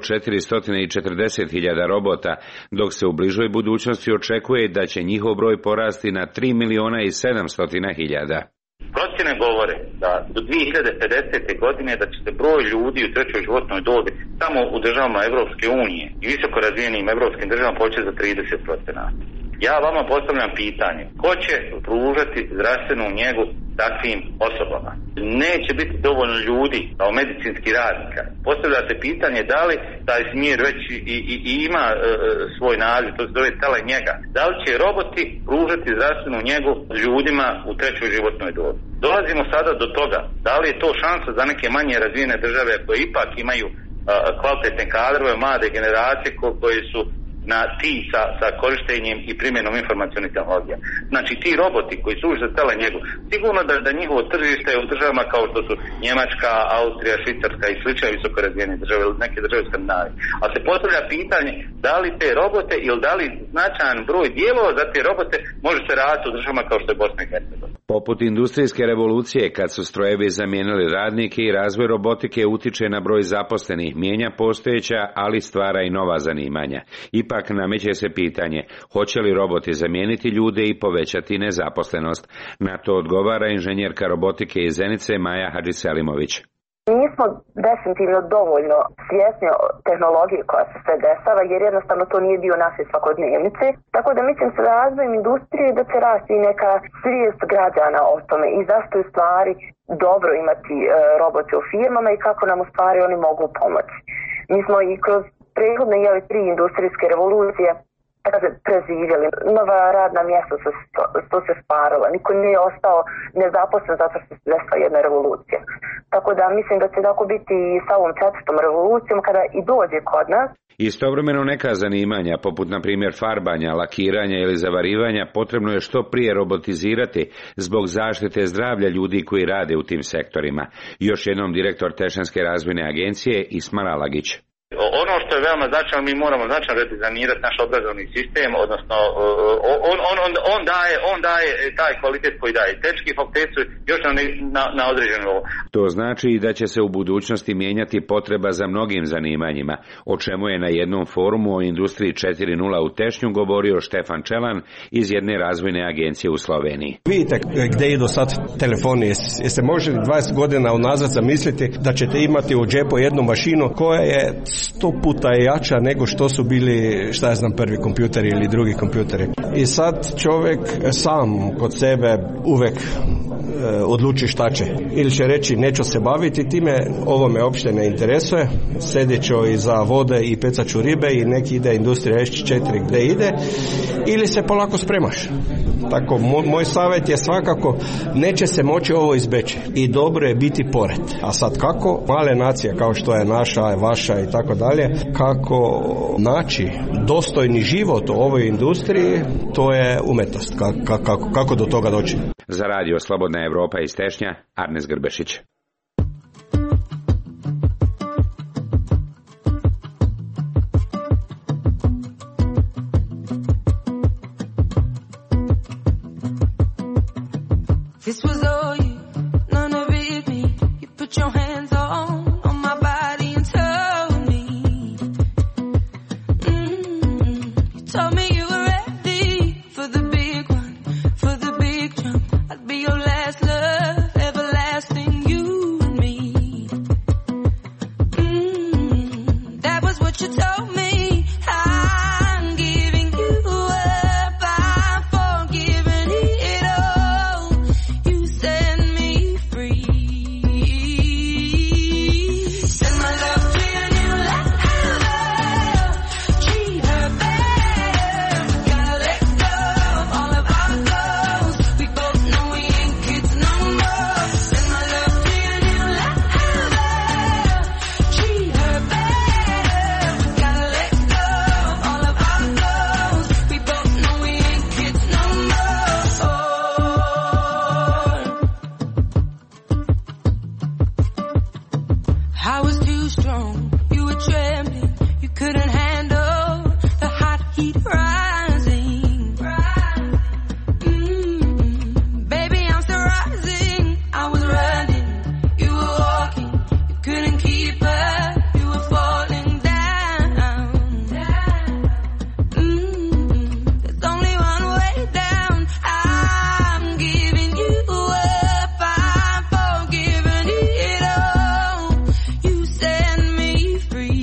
440.000 robota, dok se u bližoj budućnosti očekuje da će njihov broj porasti na 3.700.000. Procjene govore da do 2050. godine da će se broj ljudi u trećoj životnoj dobi samo u državama Evropske unije i visoko razvijenim evropskim državama povećati za 30%. Ja vama postavljam pitanje, ko će pružati zdravstvenu njegu takvim osobama? Neće biti dovoljno ljudi kao medicinski radnika. Postavlja se pitanje da li taj smjer već i ima svoj naziv, to se zove telenjega. Da li će roboti pružati zdravstvenu njegu ljudima u trećoj životnoj dobi? Dolazimo sada do toga, da li je to šansa za neke manje razvijene države koje ipak imaju kvalitetne kadrove, mlade generacije koje su na sa korištenjem i primjenom informacionih tehnologija. Znači ti roboti koji služe za telenjegu, sigurno da njihovo tržište je u državama kao što su Njemačka, Austrija, Švicarska i slične visoko razvijene države ili neke države Skandinavije. Ali se postavlja pitanje da li te robote ili da li značajan broj dijelova za te robote može se raditi u državama kao što je Bosna i Hercegovina. Poput industrijske revolucije, kad su strojevi zamijenili radnike i razvoj robotike utiče na broj zaposlenih, mijenja postojeća, ali stvara i nova zanimanja. Ipak nameće se pitanje, hoće li roboti zamijeniti ljude i povećati nezaposlenost? Na to odgovara inženjerka robotike iz Zenice Maja Hadžiselimović. Nismo definitivno dovoljno svjesni o tehnologiji koja se sve dešava, jer jednostavno to nije dio naše svakodnevnice. Tako da mislim sa razvojem industrije da će rasti neka svijest građana o tome i zašto je u stvari dobro imati robote u firmama i kako nam u stvari oni mogu pomoći. Mi smo i kroz prethodne 3 industrijske revolucije preživjeli. Nova radna mjesta su se stvarala. Niko nije ostao nezaposlen zato što se desila jedna revolucija. Tako da mislim da će tako biti i sa ovom 4. revolucijom kada i dođe kod nas. Istovremeno neka zanimanja, poput na primjer farbanja, lakiranja ili zavarivanja, potrebno je što prije robotizirati zbog zaštite zdravlja ljudi koji rade u tim sektorima. Još jednom direktor Tešanske razvojne agencije Ismar Alagić. Ono što je veoma značajno, mi moramo značajno redizajnirati naš obrazovni sistem, odnosno on daje taj kvalitet koji daje. Tehnički fakultet su još na određenom nivou. To znači da će se u budućnosti mijenjati potreba za mnogim zanimanjima, o čemu je na jednom forumu o industriji 4.0 u Tešnju govorio Štefan Čelan iz jedne razvojne agencije u Sloveniji. Vidite gdje idu sad telefoni, jeste moželi 20 godina unazad zamisliti da ćete imati u džepu jednu mašinu koja je 100 puta jača nego što su bili, prvi kompjuteri ili drugi kompjuteri. I sad čovjek sam kod sebe uvek odluči šta će. Ili će reći neću se baviti time, ovo me uopšte ne interesuje, sedit ću iza vode i pecat ću ribe i neki ide industrija S4 gdje ide, ili se polako spremaš. Tako, moj savjet je svakako, neće se moći ovo izbeći i dobro je biti pored. A sad kako? Male nacije kao što je naša, vaša i tako dalje, kako naći dostojni život u ovoj industriji, to je umjetnost. Kako do toga doći? Za radio Slobodna Evropa iz Tešnja, Arnes Grbešić. This was all you, none of it me. You put your hands on my body and told me. You told me you were ready for the big one, for the big jump. I'd be your last love, everlasting, you and me. That was what you told me. I'm giving you up, I'm forgiving it all. You set me free. Send my love to your new lover. Treat her better. Gotta let go of all of our goals. We both know we ain't kids no more. Send my love to your new lover. Treat her better. Gotta let go of all of our goals. We both know we ain't kids no more. I was too strong, you were trembling, you couldn't handle the hot heat rising. Baby, I'm still rising. I was running, you were walking, you couldn't keep up, you were falling down. There's only one way down. I'm giving you up, I'm forgiving it all. You set me free.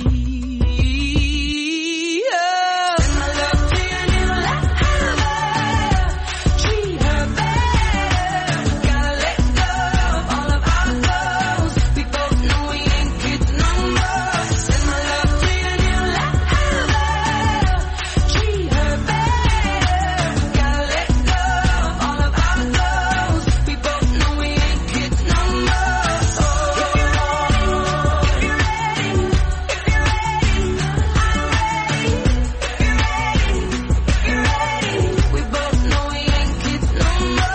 Send my love to your new lover. Treat her better. Gotta let go of all of our goals. We both know we ain't kids no more. Send my love to your new lover. Treat her better. Gotta let go of all of our goals. We both know we ain't kids no more. We both know we ain't kids no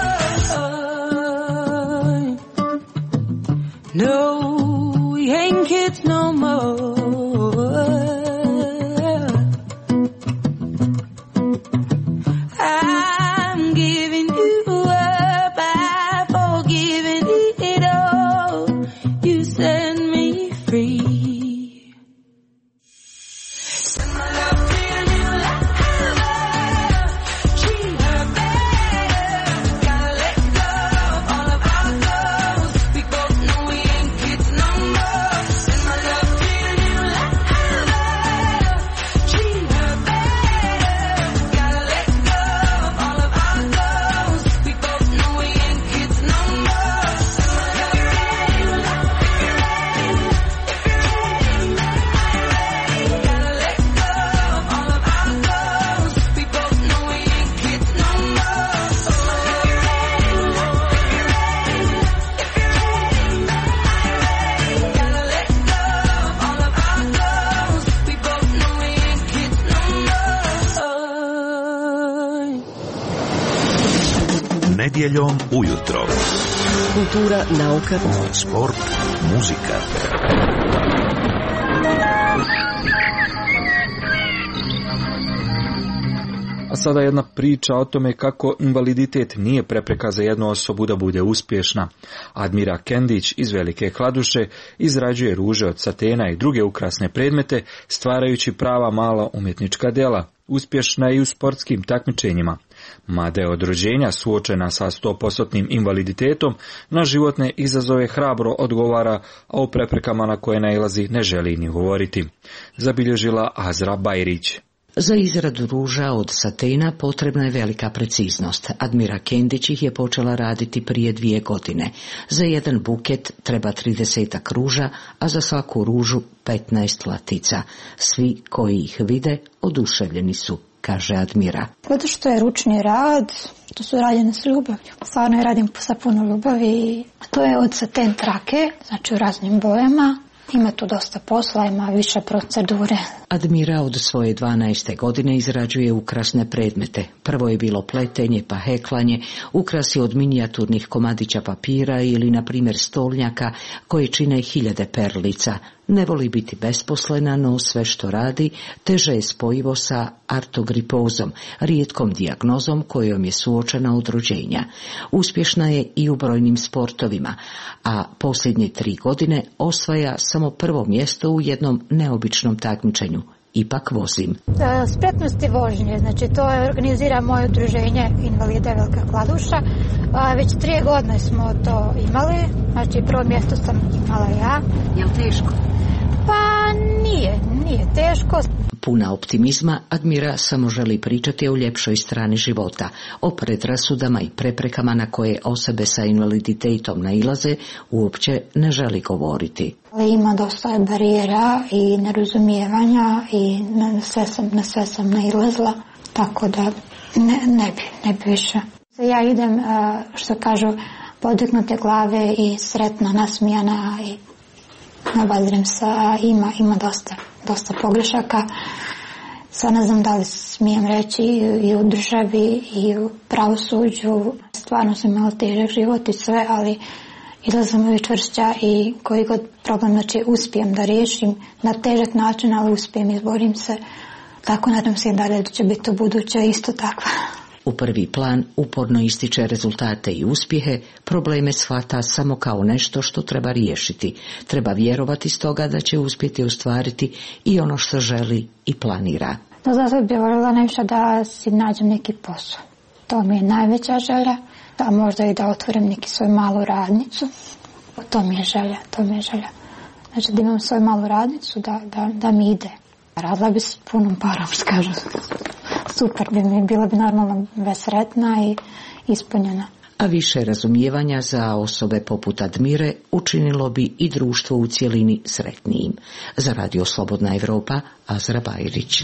more. No, we ain't kids no more. I'm giving you up, I'm forgiving it all. You set me free. Send my love to your new lover. Treat her better. Gotta let go of all of our goals. We both know we ain't kids no more. Send my love to your new lover. Treat her better. Gotta let go of all of our goals. We both know we ain't kids no more. Send my love to your new lover. Gotta let go of all of our goals. We both know we ain't kids no more. Gotta let go of all of our goals. We both know we ain't kids no more. Nedjeljom ujutro. Kultura, nauka, Sport, muzika. A sada jedna priča o tome kako invaliditet nije prepreka za jednu osobu da bude uspješna. Admira Kendić iz Velike Kladuše izrađuje ruže od satena i druge ukrasne predmete, stvarajući prava mala umjetnička djela. Uspješna je i u sportskim takmičenjima. Mada je od rođenja suočena sa 100% invaliditetom, na životne izazove hrabro odgovara, a o preprekama na koje nailazi ne želi ni govoriti. Zabilježila Azra Bajrić. Za izradu ruža od satena potrebna je velika preciznost. Admira Kendić ih je počela raditi prije 2 godine. Za jedan buket treba 30 ruža, a za svaku ružu 15 latica. Svi koji ih vide oduševljeni su, kaže Admira. Zato što je ručni rad, to su rađene s ljubavlju. Stvarno je radim sa puno ljubavi. To je od saten trake, znači u raznim bojama. Ima tu dosta posla, ima više procedure. Admira od svoje 12. godine izrađuje ukrasne predmete. Prvo je bilo pletenje pa heklanje, ukrasi od minijaturnih komadića papira ili, na primjer, stolnjaka koje čine hiljade perlica. Ne voli biti besposlena, no sve što radi teže je spojivo sa artogripozom, rijetkom dijagnozom kojom je suočena od rođenja. Uspješna je i u brojnim sportovima, a posljednje 3 godine osvaja samo prvo mjesto u jednom neobičnom takmičenju. Ipak vozim. Spretnosti vožnje, znači to je organizira moje udruženje Invalida Velika Kladuša. Već 3 godine smo to imali, znači prvo mjesto sam imala ja. Je li teško? Pa nije teško. Puna optimizma, Admira samo želi pričati o ljepšoj strani života, o predrasudama i preprekama na koje osobe sa invaliditetom nailaze uopće ne želi govoriti. Ima dosta barijera i nerazumijevanja i na sve sam nailazila, tako da ne bi više. Ja idem, što kažu, podignute glave i sretna, nasmijana i nabadrim se, ima dosta pogrešaka. Sad ne znam da li smijem reći i u državi i u pravosuđu. Stvarno sam imala težak život i sve, ali izlazim uvijek čvršća i koji god problem, znači uspijem da riješim na težak način, ali uspijem, izborim se. Tako nadam se i dalje da će biti u buduće isto takva. U prvi plan uporno ističe rezultate i uspjehe, probleme shvata samo kao nešto što treba riješiti. Treba vjerovati stoga da će uspjeti ostvariti i ono što želi i planira. Zato bih voljela nešto da si nađem neki posao. To mi je najveća želja, a možda i da otvorim neki svoju malu radnicu. To mi je želja. Znači da imam svoju malu radnicu, da mi ide. Radila bi s punom parom, kažem. Super bi mi, bila bi normalno vesretna i ispunjena. A više razumijevanja za osobe poput Admire učinilo bi i društvo u cjelini sretnijim. Za Radio Slobodna Evropa, Azra Bajrić.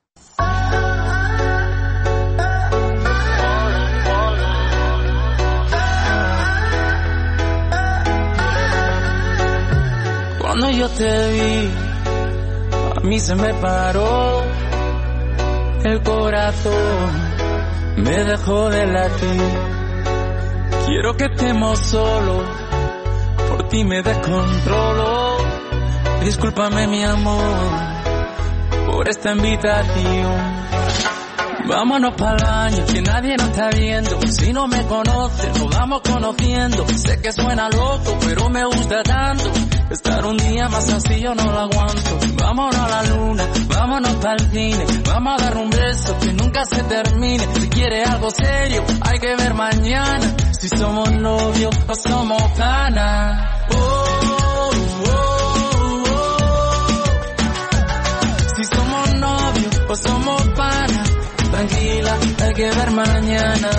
Cuando yo te vi, a mí se me paró el corazón, me dejó de latir. Quiero que estemos solos, por ti me descontrolo. Discúlpame mi amor por esta invitación. Vámonos pa'l baño, que nadie nos está viendo. Si no me conoces, nos vamos conociendo. Sé que suena loco, pero me gusta tanto. Estar un día más así yo no lo aguanto. Vámonos a la luna, vámonos pa'l cine. Vamos a dar un beso que nunca se termine. Si quieres algo serio, hay que ver mañana. Si somos novios o somos panas. Si somos novios o somos panas. Tranquila, hay que ver mañana.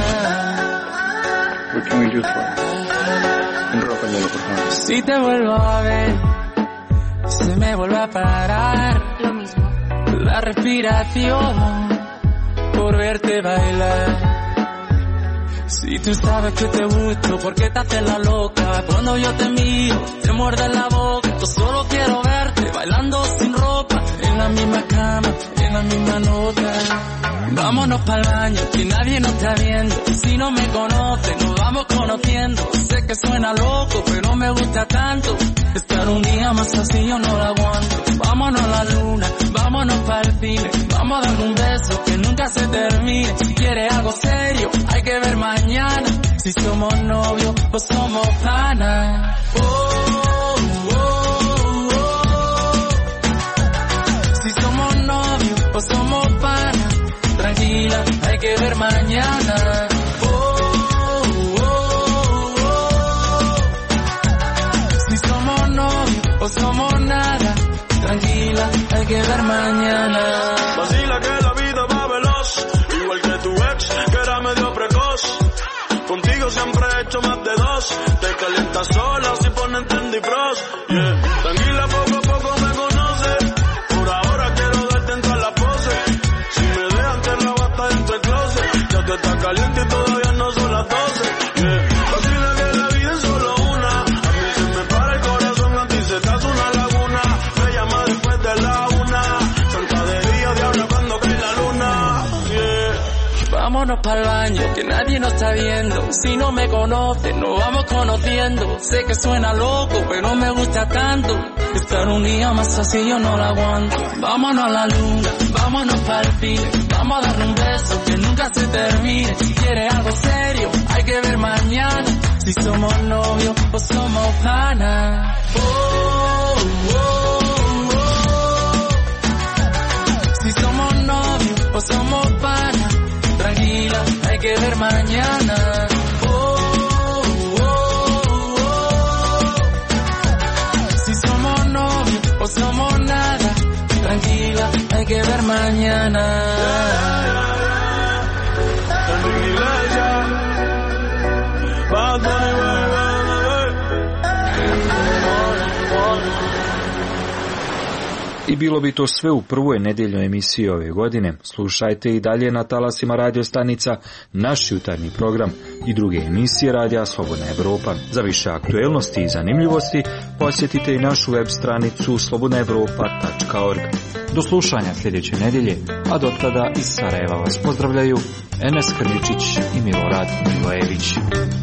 What can we do for you? Enrócalo, por favor. Si te vuelvo a ver, se me vuelve a parar. Lo mismo. La respiración por verte bailar. Si tú sabes que te gusto, ¿por qué te haces la loca? Cuando yo te miro, te muerde la boca. Yo solo quiero verte bailando sin ropa, en la misma cama, en la misma nota. Vámonos pa'l baño, que nadie nos está viendo. Si no me conoce, nos vamos conociendo. Sé que suena loco, pero me gusta tanto. Estar un día más así yo no lo aguanto. Vámonos a la luna, vámonos pa'l cine. Vamos a dar un beso que nunca se termine. Si quieres algo serio, hay que ver mañana. Si somos novios o somos panas. Si somos novios o somos panas. Tranquila, hay que ver mañana. Si somos novios o somos nada. Tranquila, hay que ver mañana. Vacila que la vida va veloz, igual que tu ex, que era medio precoz. Contigo siempre he hecho más de 2. Te calientas sola si ponen Trendy Frost. Yeah. Tranquila, poco a poco me conoces. Por ahora quiero darte en todas las poses. Si me dejan te rabo hasta dentro del closet. Ya tú estás caliente y todavía no son las 12. Yeah. Vacila que la vida es solo una. A mí se me para el corazón, a ti se te hace una laguna. Me llama después de la 1. vámonos pa'l baño, que nadie nos está viendo. Si no me conoce, nos vamos conociendo. Sé que suena loco, pero me gusta tanto. Estar un día más así yo no la aguanto. Vámonos a la luna, vámonos pa'l cine. Vamos a darle un beso que nunca se termine. Si quieres algo serio, hay que ver mañana. Si somos novios o somos panas. Si somos novios o somos panas. Tranquila, hay que ver mañana. Si somos novios o somos nada. Tranquila, hay que ver mañana. I bilo bi to sve u prvoj nedeljnoj emisiji ove godine. Slušajte i dalje na talasima radio stanica naš jutarnji program i druge emisije Radija Slobodna Evropa. Za više aktuelnosti i zanimljivosti posjetite i našu web stranicu slobodnaevropa.org. Do slušanja sljedeće nedelje, a do tada iz Sarajeva vas pozdravljaju Enes Krničić i Milorad Milojević.